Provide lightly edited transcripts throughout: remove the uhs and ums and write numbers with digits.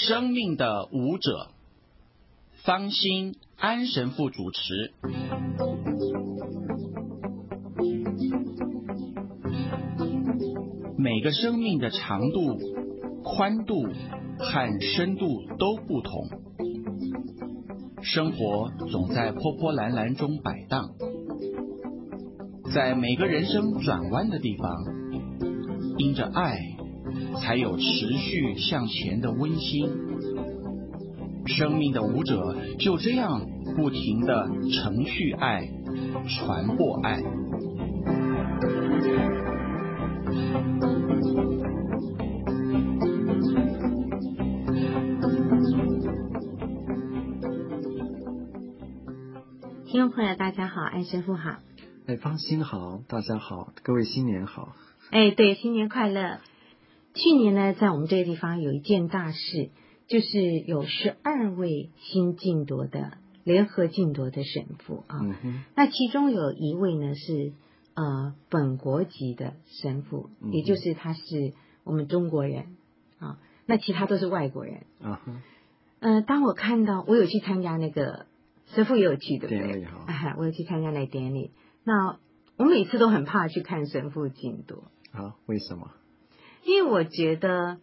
生命的舞者，方心安神父主持。每个生命的长度、宽度和深度都不同，生活总在波波澜澜中摆荡，在每个人生转弯的地方，因着爱，才有持续向前的温馨。生命的舞者就这样不停地承续爱，传播爱。 听众朋友大家好，安神父好。 方心好，大家好，各位新年好。 对，新年快乐。去年呢，在我们这个地方有一件大事，就是有12位新晋铎的联合晋铎的神父啊。那其中有一位呢是本国籍的神父，也就是他是我们中国人啊，那其他都是外国人。当我看到，我有去参加那个神父也有去，对不对？ 典礼哈， 我有去参加那个典礼。那我每次都很怕去看神父晋铎啊，为什么？ 因为我觉得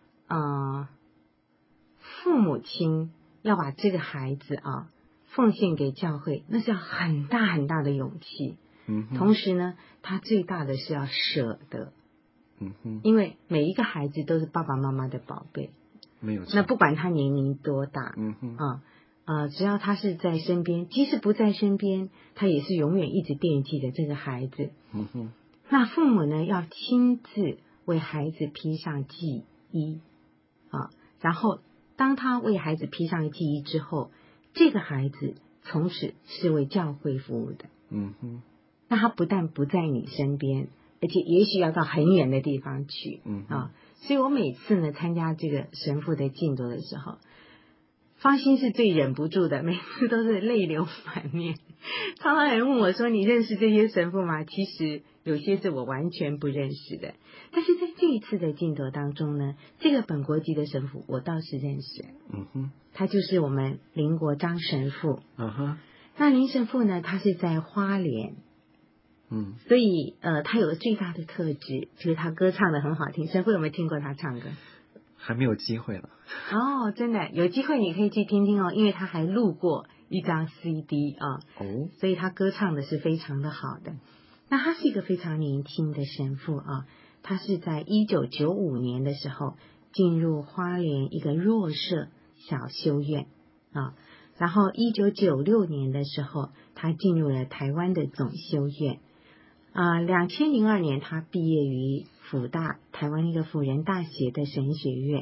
父母亲要把这个孩子奉献给教会，那是要很大很大的勇气。同时呢，他最大的是要舍得。因为每一个孩子都是爸爸妈妈的宝贝， 没有错。 那不管他年龄多大，只要他是在身边，即使不在身边，他也是永远一直惦记着这个孩子。那父母呢，要亲自为孩子披上祭衣然后当他为孩子披上祭衣之后，这个孩子从此是为教会服务的。那他不但不在你身边，而且也许要到很远的地方去。所以我每次呢参加这个神父的晋铎的时候，方心是最忍不住的，每次都是泪流满面。常常有人问我说，你认识这些神父吗？其实有些是我完全不认识的，但是在这一次的晋铎当中呢，这个本国籍的神父我倒是认识。他就是我们林国章神父。那林神父呢，他是在花莲。所以他有个最大的特质，就是他歌唱得很好听。神父有没有听过他唱歌？ 还没有机会了。 真的有机会你可以去听听因为他还录过一张 CD 所以他歌唱的是非常的好的。那他是一个非常年轻的神父他是在1995年的时候进入花莲一个弱舍小修院然后1996年的时候他进入了台湾的总修院2002年他毕业于辅大台湾一个辅仁大学的神学院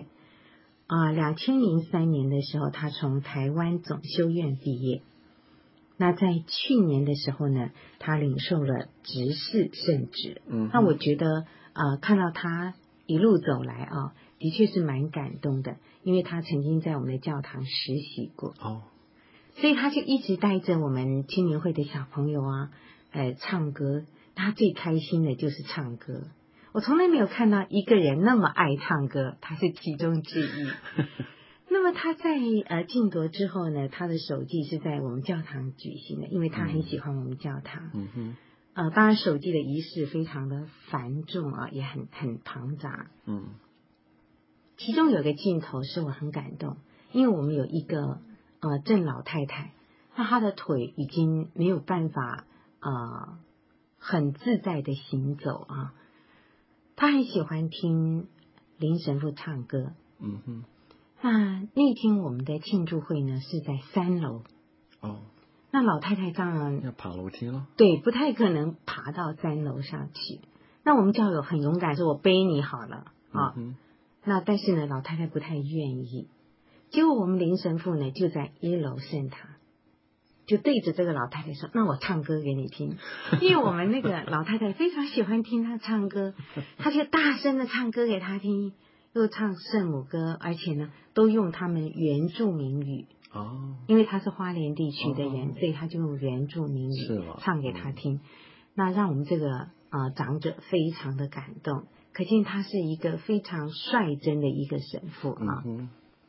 2003年的时候他从台湾总修院毕业。那在去年的时候呢，他领受了执事圣旨。那我觉得看到他一路走来的确是蛮感动的，因为他曾经在我们的教堂实习过所以他就一直带着我们青年会的小朋友唱歌。他最开心的就是唱歌，我从来没有看到一个人那么爱唱歌，他是其中之一。那么他在晋铎之后呢，他的首祭是在我们教堂举行的，因为他很喜欢我们教堂。当然首祭的仪式非常的繁重也很庞杂。其中有个镜头是我很感动，因为我们有一个郑老太太，那她的腿已经没有办法很自在的行走她很喜欢听林神父唱歌。那天我们的庆祝会呢是在3楼。那老太太当然要爬楼梯了。 对，不太可能爬到3楼上去。那我们教友很勇敢，说我背你好了那但是呢老太太不太愿意。结果我们林神父呢就在1楼圣堂，就对着这个老太太说，那我唱歌给你听。因为我们那个老太太非常喜欢听她唱歌，她就大声的唱歌给她听，又唱圣母歌，而且呢都用他们原住民语因为她是花莲地区的人所以她就用原住民语唱给她听。那让我们这个长者非常的感动，可见他是一个非常率真的一个神父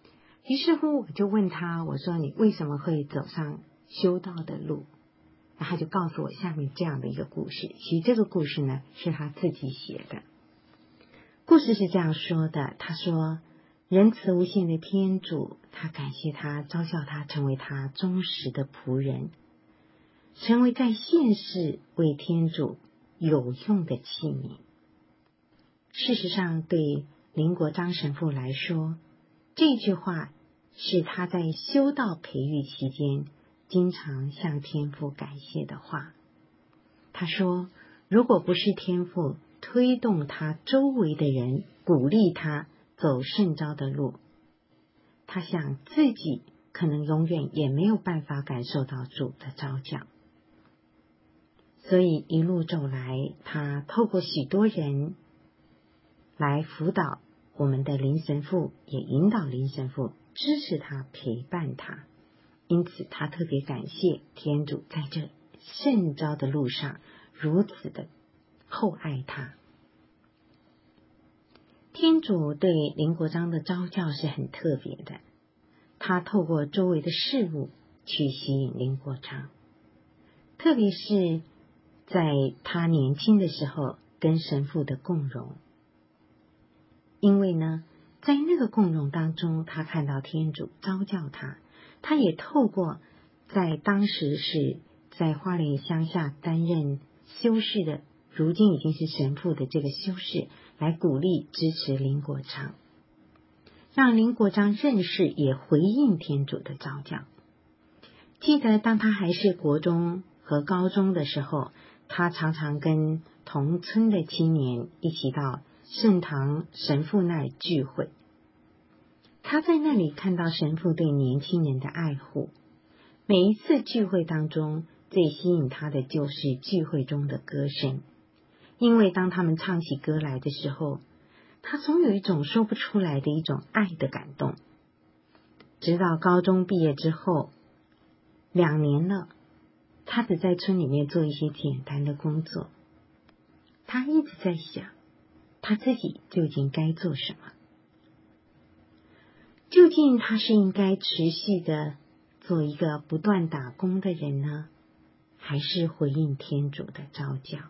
于是乎我就问他，我说你为什么会走上修道的路？他就告诉我下面这样的一个故事。其实这个故事呢是他自己写的。故事是这样说的，他说仁慈无限的天主，他感谢他，召叫他成为他忠实的仆人，成为在现世为天主有用的器皿。事实上，对林国璋神父来说，这句话是他在修道培育期间经常向天父感谢的话。他说，如果不是天父推动他周围的人，鼓励他走圣召的路，他想自己可能永远也没有办法感受到主的召叫。所以一路走来，他透过许多人来辅导我们的林神父，也引导林神父，支持他，陪伴他。因此他特别感谢天主在这圣召的路上如此的厚爱他。天主对林国璋的召教是很特别的，他透过周围的事物去吸引林国璋，特别是在他年轻的时候跟神父的共融。因为呢，在那个共融当中，他看到天主召叫他，他也透过在当时是在花莲乡下担任修士的，如今已经是神父的这个修士，来鼓励支持林国璋，让林国璋认识也回应天主的召叫。记得当他还是国中和高中的时候，他常常跟同村的青年一起到圣堂神父那里聚会。他在那里看到神父对年轻人的爱护。每一次聚会当中，最吸引他的就是聚会中的歌声，因为当他们唱起歌来的时候，他总有一种说不出来的一种爱的感动。直到高中毕业之后2年了，他只在村里面做一些简单的工作。他一直在想，他自己究竟该做什么？究竟他是应该持续的做一个不断打工的人呢，还是回应天主的召叫？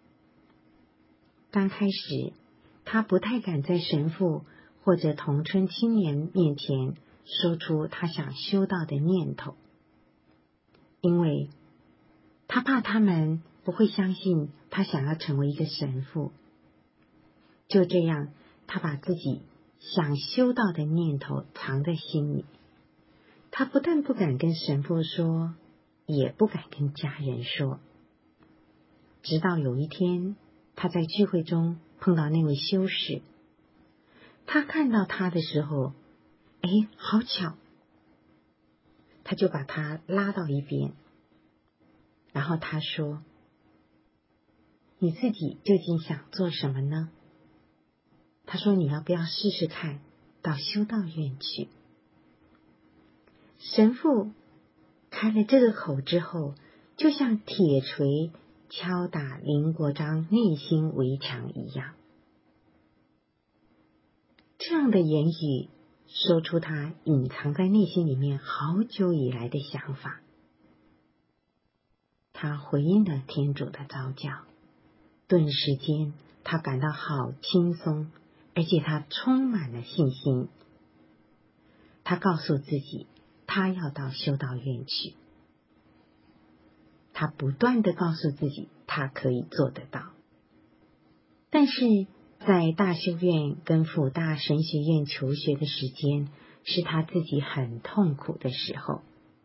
刚开始，他不太敢在神父或者同村青年面前说出他想修道的念头，因为他怕他们不会相信他想要成为一个神父。就这样，他把自己想修道的念头藏在心里。他不但不敢跟神父说，也不敢跟家人说。直到有一天，他在聚会中碰到那位修士，他看到他的时候，好巧，他就把他拉到一边，然后他说，你自己究竟想做什么呢？他说，你要不要试试看到修道院去？神父开了这个口之后，就像铁锤敲打林国璋内心围墙一样。这样的言语说出他隐藏在内心里面好久以来的想法。他回应了天主的召叫，顿时间他感到好轻松，而且他充满了信心。他告诉自己，他要到修道院去。他不断地告诉自己，他可以做得到。但是在大修院跟辅大神学院求学的时间，是他自己很痛苦的时候。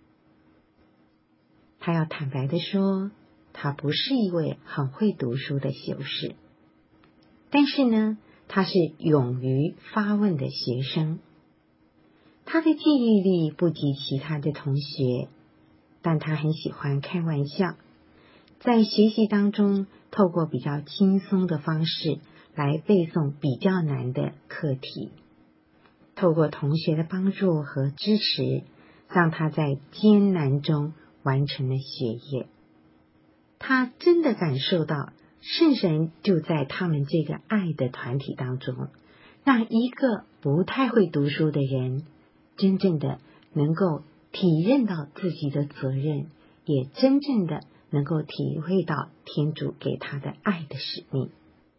他要坦白地说，他不是一位很会读书的修士，但是呢，他是勇于发问的学生。他的记忆力不及其他的同学，但他很喜欢开玩笑，在学习当中透过比较轻松的方式来背诵比较难的课题，透过同学的帮助和支持，让他在艰难中完成了学业。他真的感受到圣神就在他们这个爱的团体当中，让一个不太会读书的人真正的能够体认到自己的责任，也真正的能够体会到天主给他的爱的使命。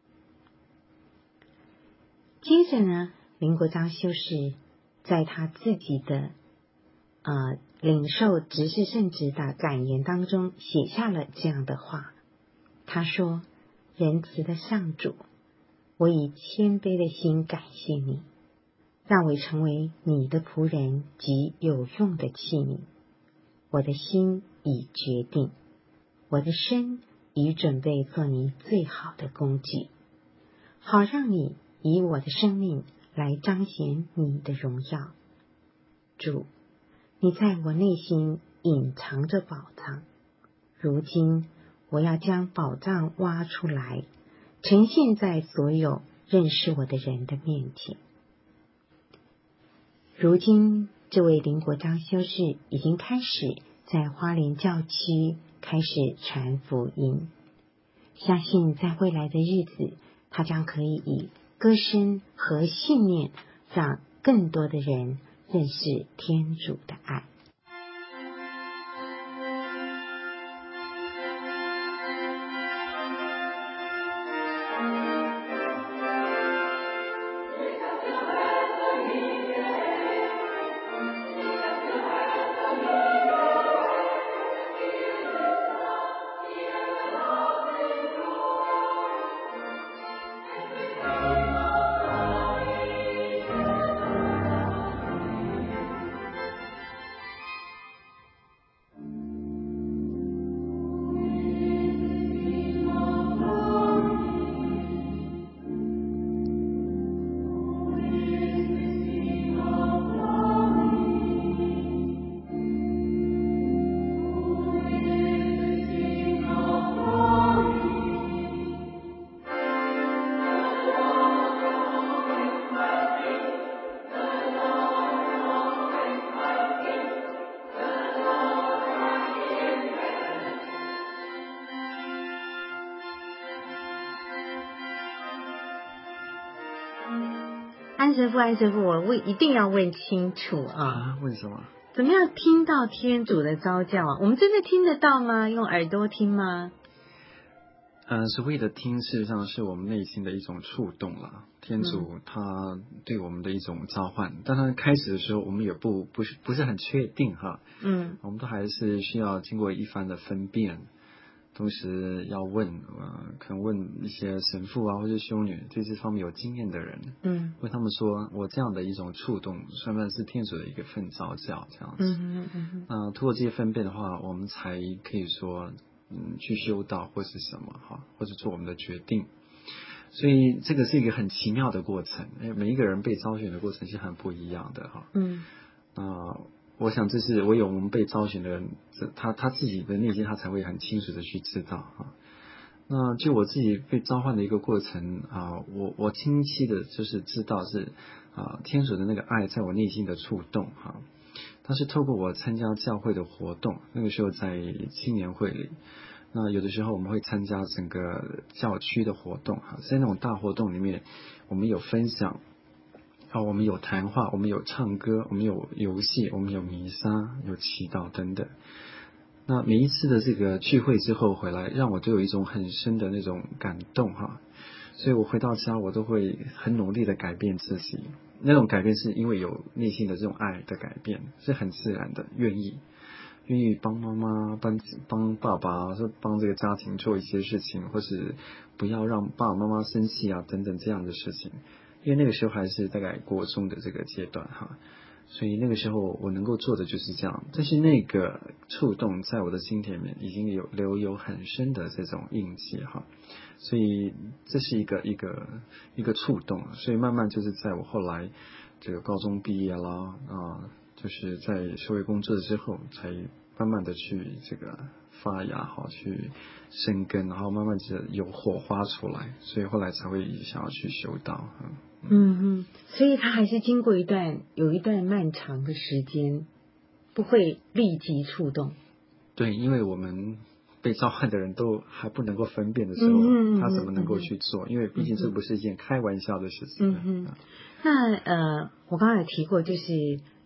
接着呢，林国璋修士在他自己的领受执事圣旨的感言当中写下了这样的话，他说：仁慈的上主，我以谦卑的心感谢你，让我成为你的仆人及有用的器皿。我的心已决定，我的身已准备做你最好的工具，好让你以我的生命来彰显你的荣耀。主，你在我内心隐藏着宝藏，如今我要将宝藏挖出来，呈现在所有认识我的人的面前。如今这位林国璋修士已经开始在花莲教区开始传福音，相信在未来的日子，他将可以以歌声和信念，让更多的人认识天主的爱。安神父，我一定要问清楚啊！ 为什么？ 怎么样听到天主的召叫啊？我们真的听得到吗？用耳朵听吗？ 所谓的听，事实上是我们内心的一种触动啦。天主他对我们的一种召唤，但他开始的时候，我们也不是很确定哈。我们都还是需要经过一番的分辨。同时要问可能问一些神父啊或者修女对这方面有经验的人，问他们说，我这样的一种触动算不算是天主的一个份召叫这样子。通过这些分辨的话，我们才可以说去修道或是什么哈，或者做我们的决定。所以这个是一个很奇妙的过程，每一个人被招选的过程是很不一样的哈。我想这是唯有我们被招选的人，他自己的内心他才会很清楚的去知道啊。那就我自己被召唤的一个过程啊，我清晰的就是知道是天主的那个爱在我内心的触动哈。它是透过我参加教会的活动，那个时候在青年会里，那有的时候我们会参加整个教区的活动哈，在那种大活动里面，我们有分享。我们有谈话，我们有唱歌，我们有游戏，我们有弥撒，有祈祷等等。那每一次的这个聚会之后回来，让我都有一种很深的那种感动哈。所以我回到家，我都会很努力的改变自己。那种改变是因为有内心的这种爱的改变，是很自然的，愿意帮妈妈、帮爸爸，说帮这个家庭做一些事情，或是不要让爸爸妈妈生气啊等等这样的事情。因为那个时候还是大概国中的这个阶段哈，所以那个时候我能够做的就是这样。但是那个触动在我的心田里面已经留有很深的这种印记哈，所以这是一个触动。所以慢慢就是在我后来这个高中毕业啦就是在社会工作之后，才慢慢的去这个发芽哈，去生根，然后慢慢的有火花出来，所以后来才会想要去修道。 所以他还是经过有一段漫长的时间，不会立即触动。 对，因为我们被召唤的人都还不能够分辨的时候，他怎么能够去做？因为毕竟这不是一件开玩笑的事情。 那我刚刚有提过，就是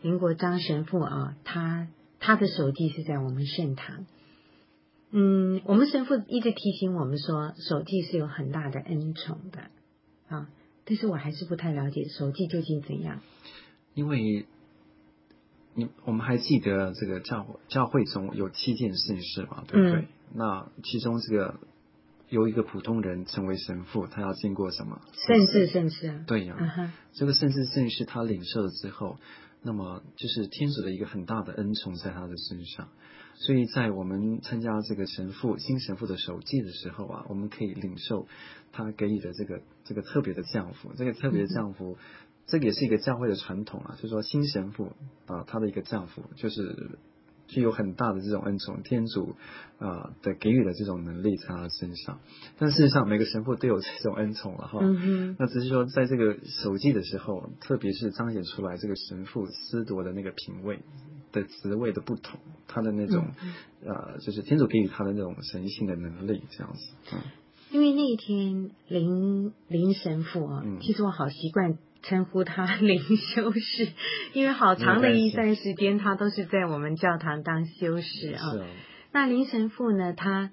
林国章神父啊，他的手记是在我们圣堂。我们神父一直提醒我们说，手记是有很大的恩宠的啊，但是我还是不太了解手记究竟怎样。 因为我们还记得这个教会中有7件圣事嘛，对不对？那其中这个由一个普通人成为神父，他要经过什么圣事啊？ 对呀，这个圣事他领受了之后，那么就是天主的一个很大的恩宠在他的身上。所以在我们参加这个新神父的手记的时候啊，我们可以领受他给予的这个特别的降福。这个特别的降福，这个也是一个教会的传统啊，就是说新神父啊，他的一个降福就是具有很大的这种恩宠，天主的给予的这种能力在他身上。但事实上每个神父都有这种恩宠了哈。那只是说在这个手记的时候，特别是彰显出来这个神父司铎的那个品位的职位的不同，他的那种就是天主给予他的那种神性的能力这样子。 因为那一天林神父啊，其实我好习惯称呼他林修士，因为好长的一段时间他都是在我们教堂当修士啊。那林神父呢，他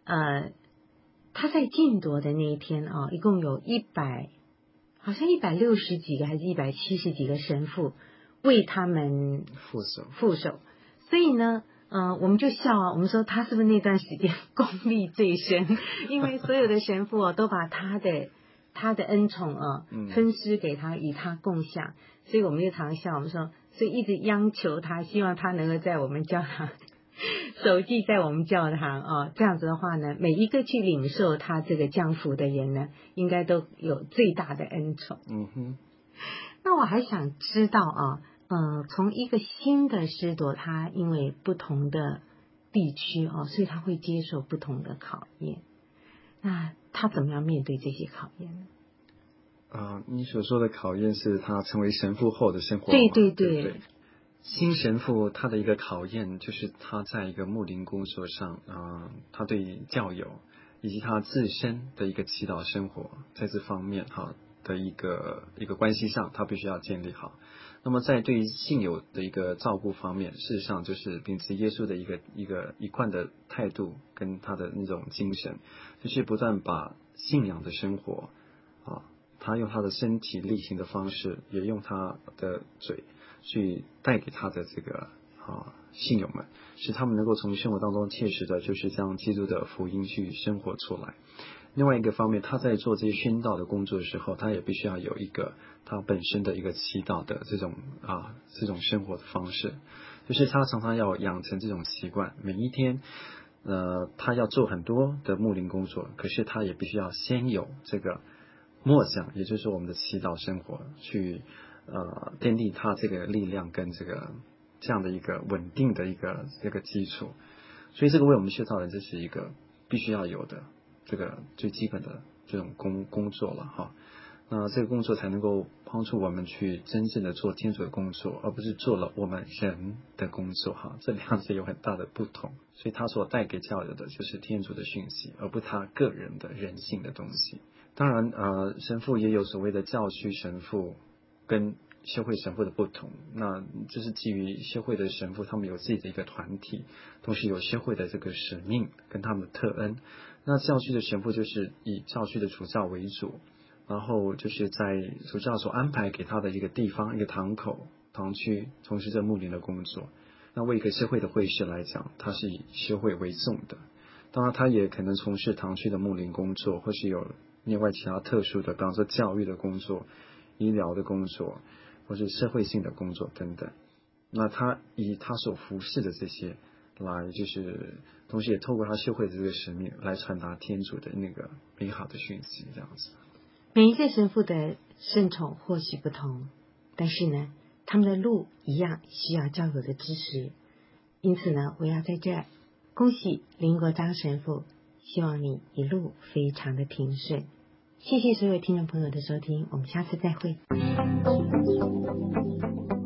在晋铎的那一天啊，一共有好像160几个还是170几个神父为他们副手，所以呢我们就笑啊，我们说他是不是那段时间功力最深，因为所有的神父都把他的恩宠分施给他，与他共享，所以我们就常笑，我们说，所以一直央求他，希望他能够在我们教堂手记在我们教堂这样子的话呢，每一个去领受他这个降福的人呢，应该都有最大的恩宠。那我还想知道从一个新的司铎，他因为不同的地区所以他会接受不同的考验。那他怎么样面对这些考验呢？ 你所说的考验是他成为神父后的生活吗？对。新神父他的一个考验就是他在一个牧灵工作上他对教友以及他自身的一个祈祷生活，在这方面的一个关系上，他必须要建立好。那么在对于信友的一个照顾方面，事实上就是秉持耶稣的一贯的态度跟他的那种精神，就是不断把信仰的生活他用他的身体力行的方式，也用他的嘴去带给他的这个信友们，使他们能够从生活当中切实的就是将基督的福音去生活出来。另外一个方面，他在做这些宣道的工作的时候，他也必须要有一个他本身的一个祈祷的这种生活的方式，就是他常常要养成这种习惯，每一天他要做很多的牧灵工作，可是他也必须要先有这个默想，也就是我们的祈祷生活，去奠定他这个力量跟这样的一个稳定的一个基础。所以这个为我们修道人，这是一个必须要有的这个最基本的这种工作了哈。那这个工作才能够帮助我们去真正的做天主的工作，而不是做了我们人的工作哈。这两者有很大的不同，所以他所带给教友的就是天主的讯息，而不是他个人的人性的东西。当然神父也有所谓的教区神父跟修会神父的不同，那这是基于修会的神父他们有自己的一个团体，同时有修会的这个使命跟他们的特恩。那教区的神父就是以教区的主教为主，然后就是在主教所安排给他的一个地方，一个堂口堂区从事这牧灵的工作。那为一个修会的会士来讲，他是以修会为重的，当然他也可能从事堂区的牧灵工作，或是有另外其他特殊的，比方说教育的工作、医疗的工作，或是社会性的工作等等。那他以他所服侍的这些来，就是同时也透过他修会的这个使命来传达天主的那个美好的讯息，这样子。 每一个神父的圣宠或许不同，但是呢，他们的路一样需要教友的支持。因此呢，我要在这儿恭喜林国章神父，希望你一路非常的平顺。谢谢所有听众朋友的收听，我们下次再会。